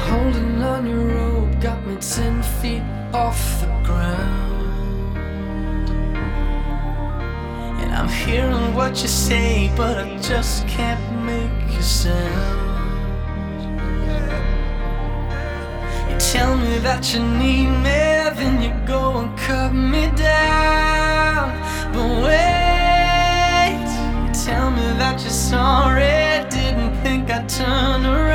Holding on your rope got me 10 feet off the ground. And I'm hearing what you say, but I just can't make a sound. You tell me that you need me, then you go and cut me down. But wait, you tell me that you're sorry, didn't think I'd turn around.